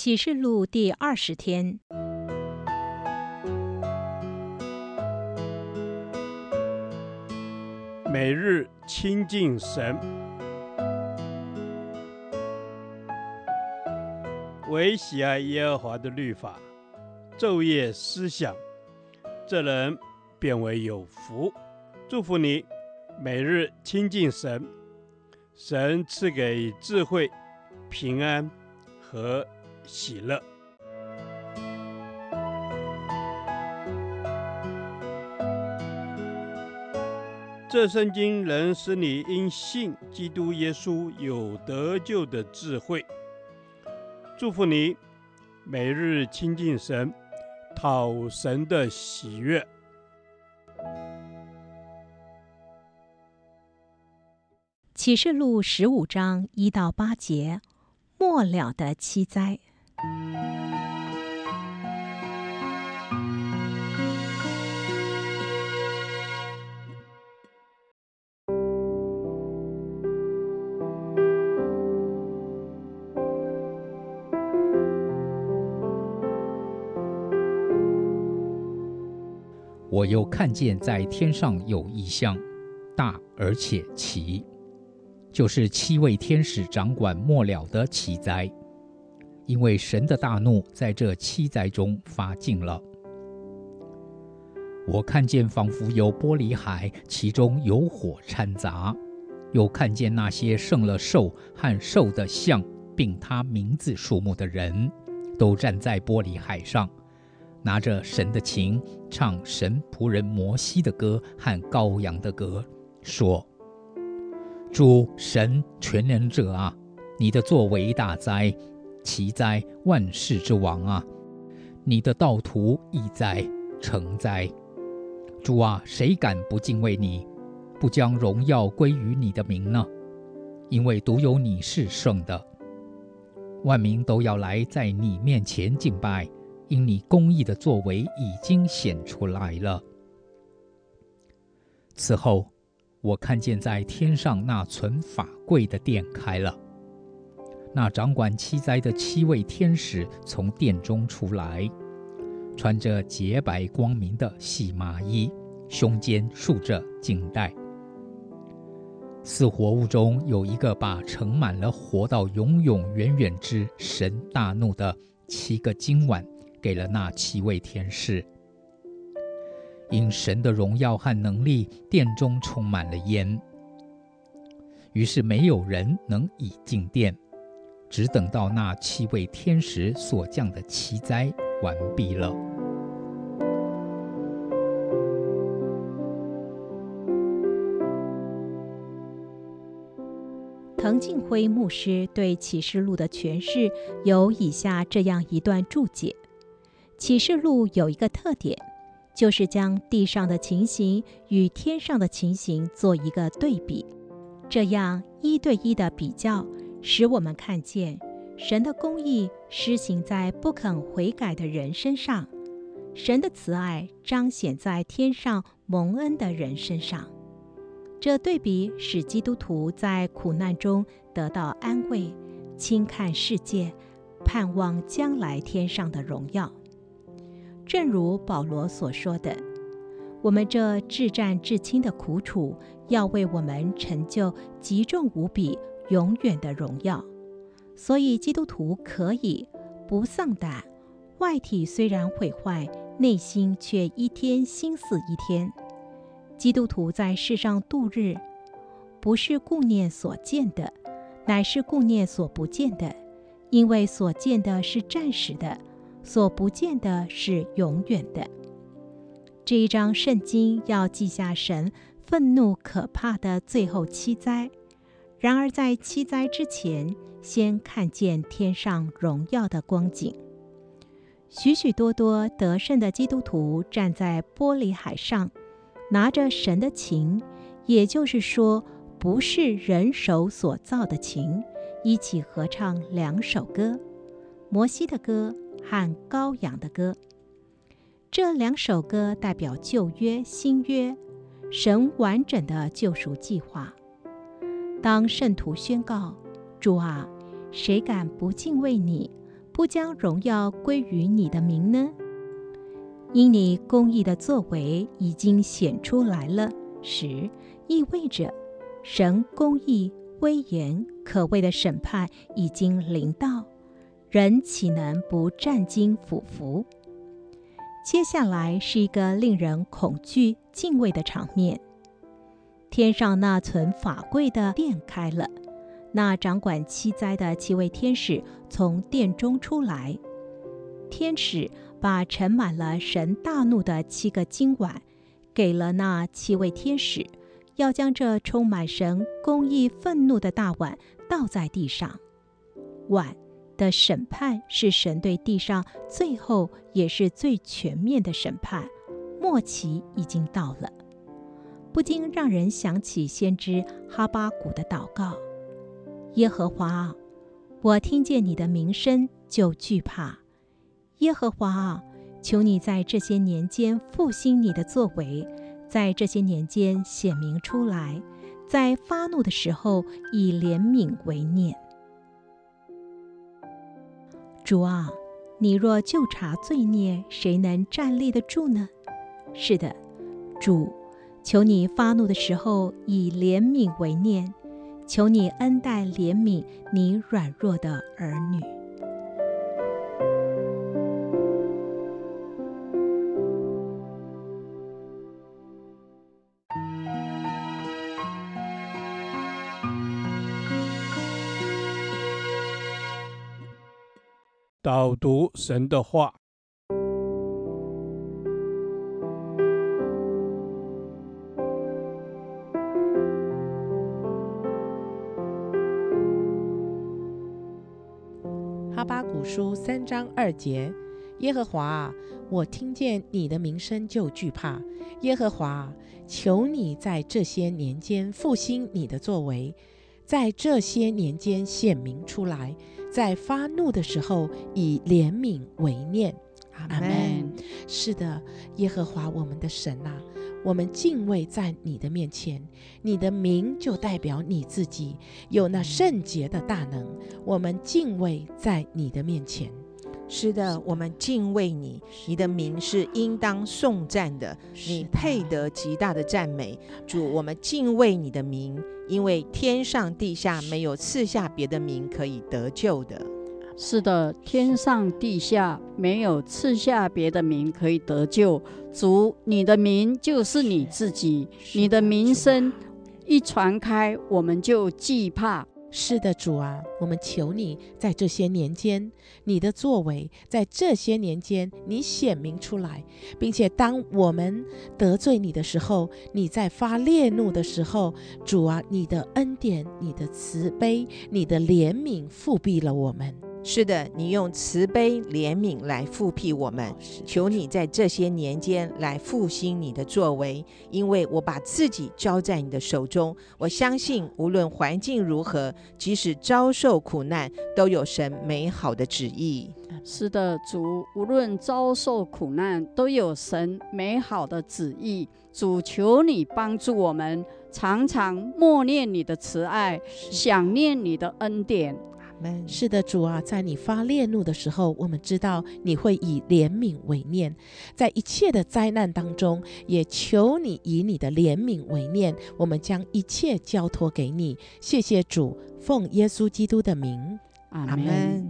启示录第20天， 每日亲近神，唯喜爱耶和华的律法，昼夜思想，这人便为有福。祝福你，每日亲近神，神赐给智慧、平安和喜乐。这圣经能使你因信基督耶稣有得救的智慧。祝福你，每日亲近神，讨神的喜悦。 启示录15章1到8节，末了的七灾。 我又看见在天上有异象，大而且奇，就是7位天使掌管末了的七灾，因为神的大怒在这七灾中发尽了。我看见仿佛有玻璃海，其中有火掺杂，又看见那些胜了兽和兽的像并他名字数目的人，都站在玻璃海上，拿着神的琴，唱神仆人摩西的歌和羔羊的歌，说：主神全能者啊，你的作为大哉，奇哉，万世之王啊，你的道途义哉，诚哉。主啊，谁敢不敬畏你，不将荣耀归于你的名呢？因为独有你是圣的，万民都要来在你面前敬拜，因你公义的作为已经显出来了。此后，我看见在天上那存法柜的殿开了，那掌管七灾的7位天使从殿中出来，穿着洁白光明的细麻衣，胸间束着金带。4活物中有一个把盛满了活到永永远远之神大怒的7个金碗给了那7位天使。因神的荣耀和能力，殿中充满了烟，于是没有人能以进殿，只等到那7位天使所降的七灾完毕了。 滕敬辉牧师对启示录的诠释有以下这样一段注解：启示录有一个特点，就是将地上的情形与天上的情形做一个对比，这样1对1的比较，使我们看见神的公义施行在不肯悔改的人身上，神的慈爱彰显在天上蒙恩的人身上。这对比使基督徒在苦难中得到安慰，轻看世界，盼望将来天上的荣耀。正如保罗所说的，我们这至战至轻的苦楚，要为我们成就极重无比、永远的荣耀。所以基督徒可以不丧胆，外体虽然毁坏，内心却一天新似一天。基督徒在世上度日，不是顾念所见的，乃是顾念所不见的，因为所见的是暂时的，所不见的是永远的。这一章圣经要记下神愤怒可怕的最后七灾，然而在七灾之前，先看见天上荣耀的光景。许许多多得胜的基督徒站在玻璃海上，拿着神的琴，也就是说不是人手所造的琴，一起合唱2首歌，摩西的歌和羔羊的歌。这2首歌代表旧约、新约，神完整的救赎计划。当圣徒宣告：主啊，谁敢不敬畏你， 不将荣耀归于你的名呢？因你公义的作为已经显出来了时，意味着神公义、威严、可畏的审判已经临到，人岂能不战惊俯伏？接下来是一个令人恐惧、敬畏的场面。天上那存法柜的殿开了，那掌管7灾的7位天使从殿中出来。天使把盛满了神大怒的7个金碗给了那7位天使，要将这充满神公义愤怒的大碗倒在地上。碗的审判是神对地上最后也是最全面的审判，末期已经到了。不禁让人想起先知哈巴谷的祷告：耶和华啊，我听见你的名声就惧怕。耶和华啊，求你在这些年间复兴你的作为，在这些年间显明出来，在发怒的时候以怜悯为念。主啊，你若就察罪孽，谁能站立得住呢？是的，主，求你发怒的时候以怜悯为念，求你恩待怜悯你软弱的儿女。 导读神的话。 哈巴谷书3章2节，耶和华啊，我听见你的名声就惧怕。耶和华啊，求你在这些年间复兴你的作为，在这些年间显明出来，在发怒的时候以怜悯为念。阿们。是的，耶和华我们的神啊，我们敬畏在你的面前，你的名就代表你自己，有那圣洁的大能，我们敬畏在你的面前。 是的，我们敬畏你，你的名是应当颂赞的，你配得极大的赞美。主，我们敬畏你的名，因为天上地下没有赐下别的名可以得救的。 是的，天上地下没有赐下别的名可以得救。主，你的名就是你自己，你的名声一传开，我们就惧怕。 是的，主啊，我们求你在这些年间，你的作为在这些年间你显明出来，并且当我们得罪你的时候，你在发烈怒的时候，主啊，你的恩典、你的慈悲、你的怜悯复庇了我们。 是的，你用慈悲怜悯来复庇我们，求你在这些年间来复兴你的作为，因为我把自己交在你的手中，我相信无论环境如何，即使遭受苦难，都有神美好的旨意。 是的，主，无论遭受苦难，都有神美好的旨意。主，求你帮助我们，常常默念你的慈爱，想念你的恩典。 是的，主啊，在你发烈怒的时候，我们知道你会以怜悯为念，在一切的灾难当中，也求你以你的怜悯为念，我们将一切交托给你。谢谢主，奉耶稣基督的名， 阿们。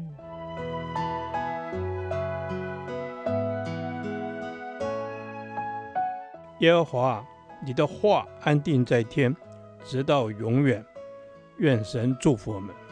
耶和华，你的话安定在天，直到永远。愿神祝福我们。